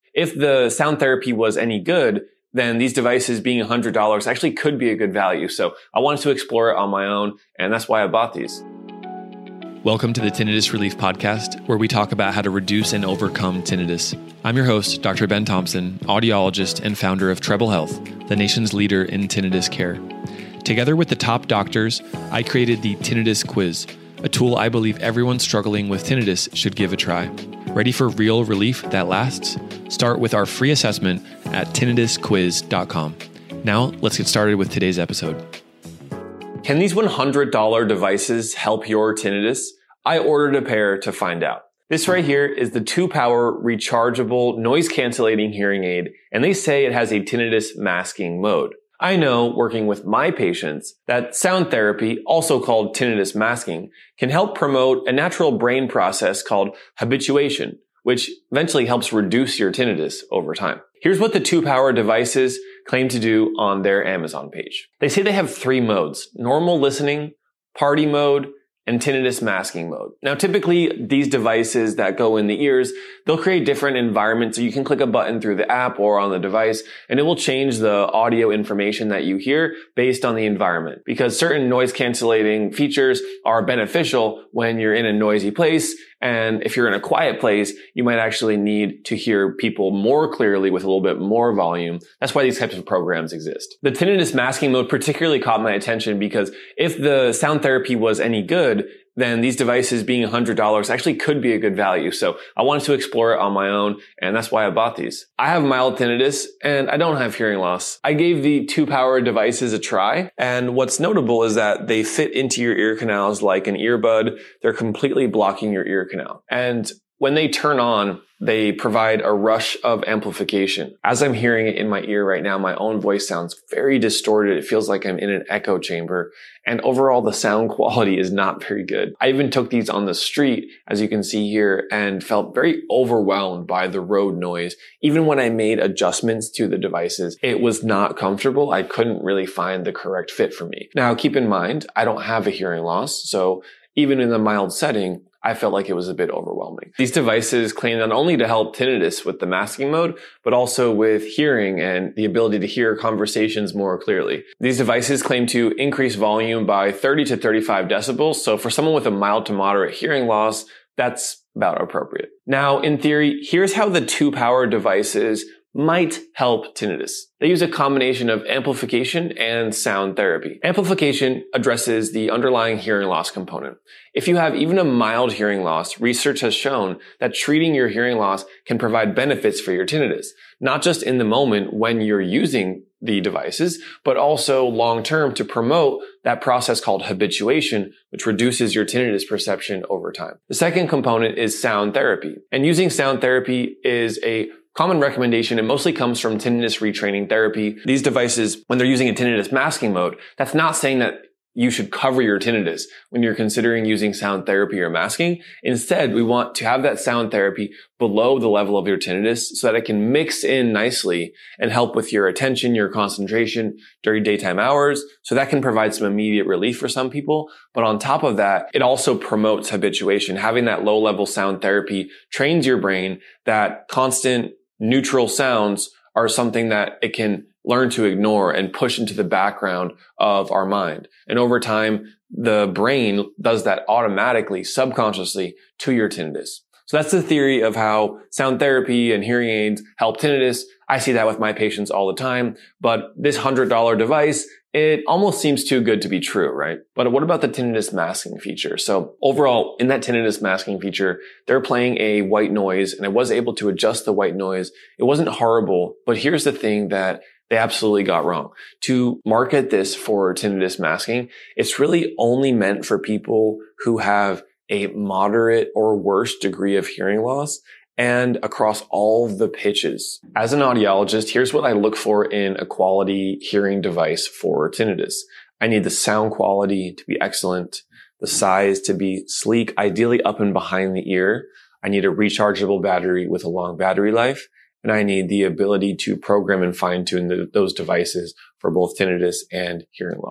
if the sound therapy was any good, then these devices being $100 actually could be a good value. So I wanted to explore it on my own, and that's why I bought these. Welcome to the Tinnitus Relief Podcast, where we talk about how to reduce and overcome tinnitus. I'm your host, Dr. Ben Thompson, audiologist and founder of Treble Health, the nation's leader in tinnitus care. Together with the top doctors, I created the Tinnitus Quiz, a tool I believe everyone struggling with tinnitus should give a try. Ready for real relief that lasts? Start with our free assessment at tinnitusquiz.com. Now, let's get started with today's episode. Can these $100 devices help your tinnitus? I ordered a pair to find out. This right here is the 2-power rechargeable noise cancellating hearing aid, and they say it has a tinnitus masking mode. I know, working with my patients, that sound therapy, also called tinnitus masking, can help promote a natural brain process called habituation, which eventually helps reduce your tinnitus over time. Here's what the 2-power devices claim to do on their Amazon page. They say they have 3 modes: normal listening, party mode, and tinnitus masking mode. Now, typically, these devices that go in the ears, they'll create different environments. So you can click a button through the app or on the device, and it will change the audio information that you hear based on the environment. Because certain noise cancellating features are beneficial when you're in a noisy place. And if you're in a quiet place, you might actually need to hear people more clearly with a little bit more volume. That's why these types of programs exist. The tinnitus masking mode particularly caught my attention because if the sound therapy was any good, then these devices being $100 actually could be a good value. So I wanted to explore it on my own, and that's why I bought these. I have mild tinnitus, and I don't have hearing loss. I gave the 2-power devices a try, and what's notable is that they fit into your ear canals like an earbud. They're completely blocking your ear canal. And when they turn on, they provide a rush of amplification. As I'm hearing it in my ear right now, my own voice sounds very distorted. It feels like I'm in an echo chamber. And overall, the sound quality is not very good. I even took these on the street, as you can see here, and felt very overwhelmed by the road noise. Even when I made adjustments to the devices, it was not comfortable. I couldn't really find the correct fit for me. Now, keep in mind, I don't have a hearing loss, so even in a mild setting, I felt like it was a bit overwhelming. These devices claim not only to help tinnitus with the masking mode, but also with hearing and the ability to hear conversations more clearly. These devices claim to increase volume by 30 to 35 decibels. So for someone with a mild to moderate hearing loss, that's about appropriate. Now, in theory, here's how the 2-power devices might help tinnitus. They use a combination of amplification and sound therapy. Amplification addresses the underlying hearing loss component. If you have even a mild hearing loss, research has shown that treating your hearing loss can provide benefits for your tinnitus, not just in the moment when you're using the devices, but also long-term to promote that process called habituation, which reduces your tinnitus perception over time. The second component is sound therapy. And using sound therapy is a common recommendation. It mostly comes from tinnitus retraining therapy. These devices, when they're using a tinnitus masking mode, that's not saying that you should cover your tinnitus when you're considering using sound therapy or masking. Instead, we want to have that sound therapy below the level of your tinnitus so that it can mix in nicely and help with your attention, your concentration during daytime hours. So that can provide some immediate relief for some people. But on top of that, it also promotes habituation. Having that low-level sound therapy trains your brain that constant neutral sounds are something that it can learn to ignore and push into the background of our mind. And over time, the brain does that automatically, subconsciously to your tinnitus. So that's the theory of how sound therapy and hearing aids help tinnitus. I see that with my patients all the time, but this $100 device, it almost seems too good to be true, right? But what about the tinnitus masking feature? So overall, in that tinnitus masking feature, they're playing a white noise, and I was able to adjust the white noise. It wasn't horrible, but here's the thing that they absolutely got wrong. To market this for tinnitus masking, it's really only meant for people who have a moderate or worse degree of hearing loss and across all the pitches. As an audiologist, here's what I look for in a quality hearing device for tinnitus. I need the sound quality to be excellent, the size to be sleek, ideally up and behind the ear. I need a rechargeable battery with a long battery life, and I need the ability to program and fine-tune those devices for both tinnitus and hearing loss.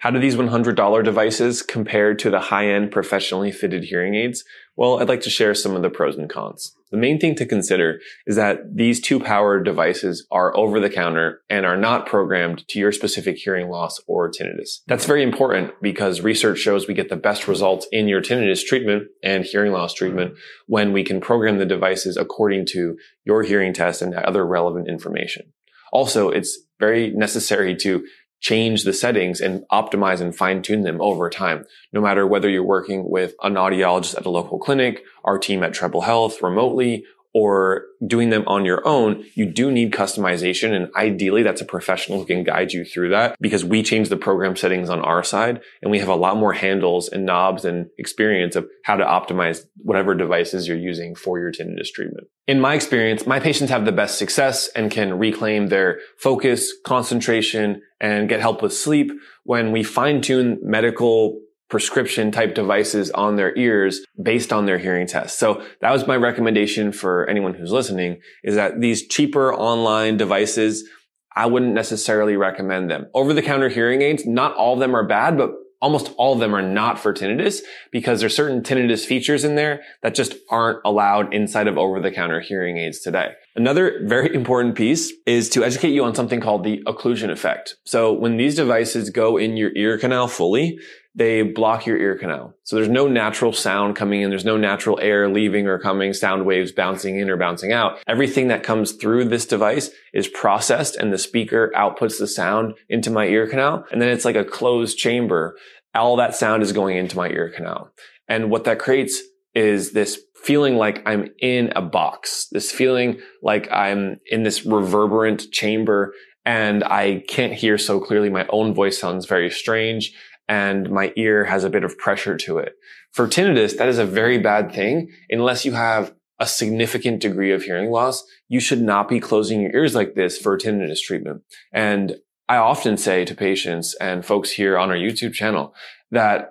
How do these $100 devices compare to the high-end professionally fitted hearing aids? Well, I'd like to share some of the pros and cons. The main thing to consider is that these two powered devices are over the counter and are not programmed to your specific hearing loss or tinnitus. That's very important because research shows we get the best results in your tinnitus treatment and hearing loss treatment when we can program the devices according to your hearing test and other relevant information. Also, it's very necessary to change the settings and optimize and fine-tune them over time. No matter whether you're working with an audiologist at a local clinic, our team at Treble Health remotely, or doing them on your own, you do need customization. And ideally, that's a professional who can guide you through that because we change the program settings on our side and we have a lot more handles and knobs and experience of how to optimize whatever devices you're using for your tinnitus treatment. In my experience, my patients have the best success and can reclaim their focus, concentration, and get help with sleep when we fine-tune medical prescription type devices on their ears based on their hearing test. So that was my recommendation for anyone who's listening, is that these cheaper online devices, I wouldn't necessarily recommend them. Over-the-counter hearing aids, not all of them are bad, but almost all of them are not for tinnitus because there's certain tinnitus features in there that just aren't allowed inside of over-the-counter hearing aids today. Another very important piece is to educate you on something called the occlusion effect. So when these devices go in your ear canal fully, they block your ear canal. So there's no natural sound coming in. There's no natural air leaving or coming, sound waves bouncing in or bouncing out. Everything that comes through this device is processed and the speaker outputs the sound into my ear canal. And then it's like a closed chamber. All that sound is going into my ear canal. And what that creates is this feeling like I'm in a box, this feeling like I'm in this reverberant chamber and I can't hear so clearly. My own voice sounds very strange and my ear has a bit of pressure to it. For tinnitus, that is a very bad thing. Unless you have a significant degree of hearing loss, you should not be closing your ears like this for tinnitus treatment. And I often say to patients and folks here on our YouTube channel that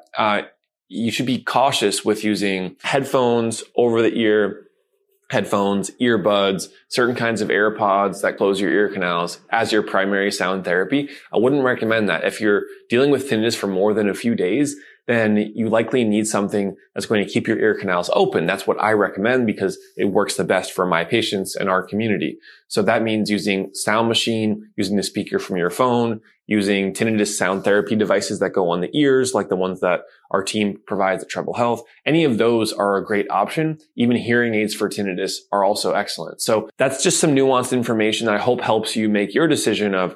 you should be cautious with using headphones, over the ear headphones, earbuds, certain kinds of AirPods that close your ear canals as your primary sound therapy. I wouldn't recommend that. If you're dealing with tinnitus for more than a few days, then you likely need something that's going to keep your ear canals open. That's what I recommend because it works the best for my patients and our community. So that means using Sound Machine, using the speaker from your phone, using tinnitus sound therapy devices that go on the ears, like the ones that our team provides at Treble Health. Any of those are a great option. Even hearing aids for tinnitus are also excellent. So that's just some nuanced information that I hope helps you make your decision of,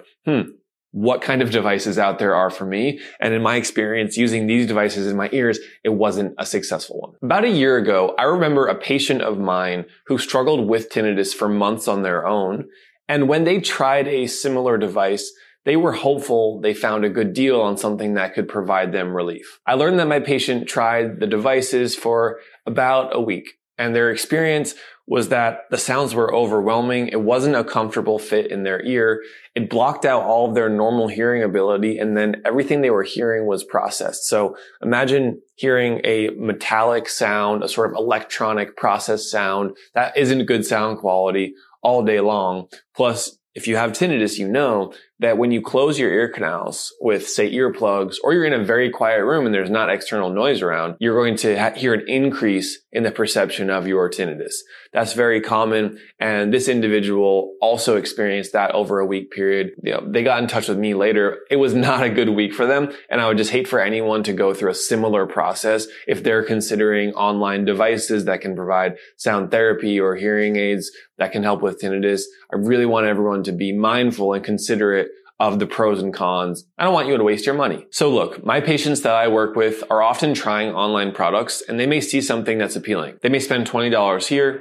what kind of devices out there are for me. And in my experience using these devices in my ears, it wasn't a successful one. About a year ago, I remember a patient of mine who struggled with tinnitus for months on their own. And when they tried a similar device, they were hopeful they found a good deal on something that could provide them relief. I learned that my patient tried the devices for about a week. And their experience was that the sounds were overwhelming. It wasn't a comfortable fit in their ear. It blocked out all of their normal hearing ability. And then everything they were hearing was processed. So imagine hearing a metallic sound, a sort of electronic processed sound that isn't good sound quality all day long. Plus, if you have tinnitus, you know that when you close your ear canals with, say, earplugs, or you're in a very quiet room and there's not external noise around, you're going to hear an increase in the perception of your tinnitus. That's very common. And this individual also experienced that over a week period. They got in touch with me later. It was not a good week for them. And I would just hate for anyone to go through a similar process if they're considering online devices that can provide sound therapy or hearing aids that can help with tinnitus. I really want everyone to be mindful and considerate of the pros and cons. I don't want you to waste your money. So look, my patients that I work with are often trying online products and they may see something that's appealing. They may spend $20 here,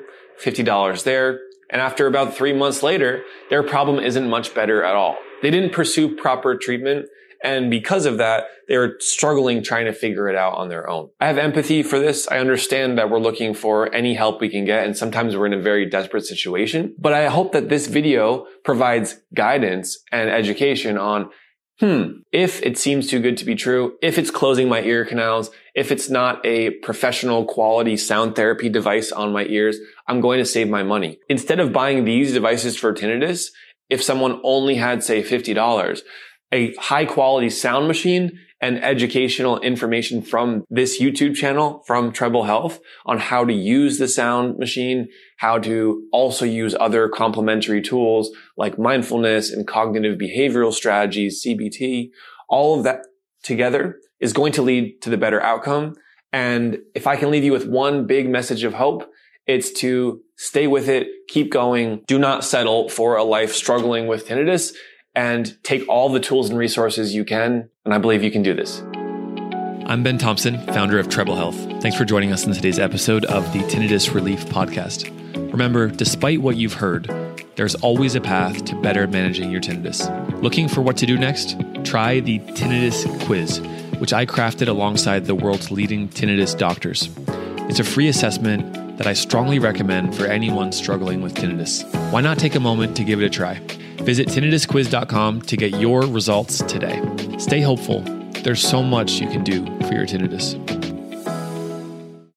$50 there, and after about 3 months later, their problem isn't much better at all. They didn't pursue proper treatment, and because of that, they're struggling trying to figure it out on their own. I have empathy for this. I understand that we're looking for any help we can get, and sometimes we're in a very desperate situation. But I hope that this video provides guidance and education on, if it seems too good to be true, if it's closing my ear canals, if it's not a professional quality sound therapy device on my ears, I'm going to save my money. Instead of buying these devices for tinnitus, if someone only had, say, $50, a high quality sound machine and educational information from this YouTube channel, from Treble Health, on how to use the sound machine, how to also use other complementary tools like mindfulness and cognitive behavioral strategies, CBT. All of that together is going to lead to the better outcome. And if I can leave you with one big message of hope, it's to stay with it, keep going, do not settle for a life struggling with tinnitus, and take all the tools and resources you can. And I believe you can do this. I'm Ben Thompson, founder of Treble Health. Thanks for joining us in today's episode of the Tinnitus Relief Podcast. Remember, despite what you've heard, there's always a path to better managing your tinnitus. Looking for what to do next? Try the Tinnitus Quiz, which I crafted alongside the world's leading tinnitus doctors. It's a free assessment that I strongly recommend for anyone struggling with tinnitus. Why not take a moment to give it a try? Visit tinnitusquiz.com to get your results today. Stay hopeful. There's so much you can do for your tinnitus.